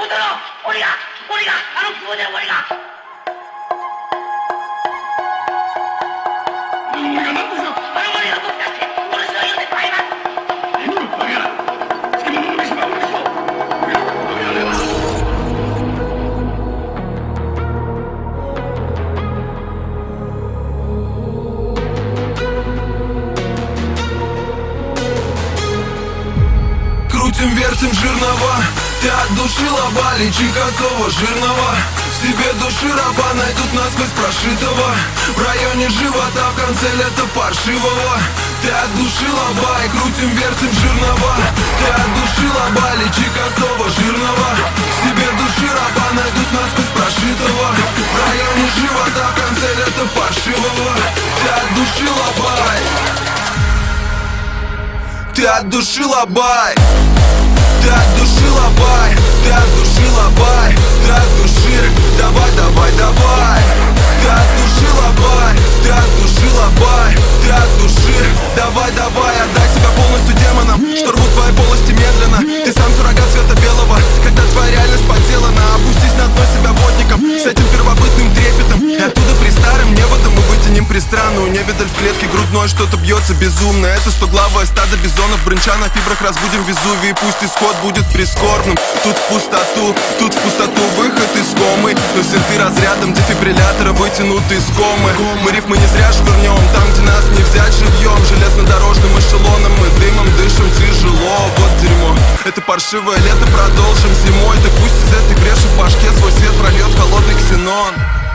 Крутим-вертим жирного, ты от души лоба, лечи косого жирного. В себе души раба найдут насквозь прошитого. В районе живота, в конце лета паршивого. Ты от души лоба и крутим-вертим жирного. Ты от души лоба, лечи косого жирного. В себе души раба найдут насквозь прошитого. В районе живота, в конце лета паршивого. Ты от души лобай. Ты от души лобай. Ты от души лобай, ты от души лобай, ты от души, давай, давай, давай. Ты от души лобай, ты от души лобай, ты от души, давай, давай. Отдай себя полностью демонам, что рвут твои полости медленно. Ты сам суррогат цвета белого, когда твоя реальность подделана. Опустись на дно себя водником, с этим первобытным трепетом. И оттуда при старым неводом мы вытянем пристранную. Невидаль в клетке грудной, что-то бьется безумно. Это стоглавое стадо бизонов, брынча на фибрах разбудим Везувий. Пусть исход будет прискорбным. Тут в пустоту выход из комы. Но синты разрядом дефибриллятора вытянуты из комы. Мы рифмы не зря швырнем, там где нас не взять живьем. Железнодорожным эшелоном мы дымом дышим тяжело. Вот дерьмо, это паршивое лето, продолжим зимой. Так пусть из этой бреши в башке свой свет прольет холодный ксенон.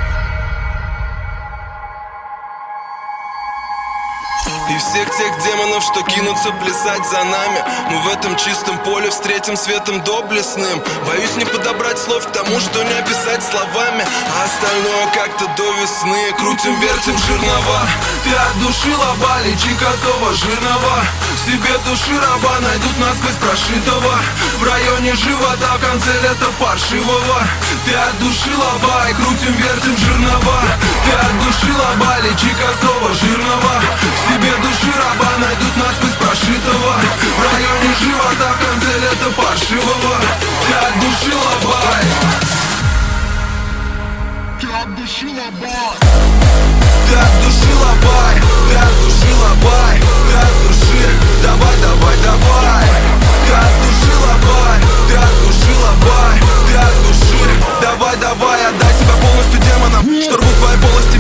И всех тех демонов, что кинутся плясать за нами, мы в этом чистом поле встретим светом доблестным. Боюсь не подобрать слов к тому, что не описать словами, а остальное как-то до весны. Крутим-вертим жирного, ты от души лоба, лечи косого жирного. В себе души раба найдут насквозь прошитого. В районе живота, в конце лета паршивого. Ты от души лоба и крутим-вертим жирного. Ты от души лоба, лечи косого жирного. В себе души раба найдут насквозь прошитого. В районе живота, в конце лета паршивого. Ты от души лобай. Ты от души лобай. Ты от души лобай. Ты от души лобай. Ты от души, давай, давай, давай. Ты от души лобай. Ты от души лобай. Ты от души, давай, давай. Отдай себя полностью демонам, что рвут твои полости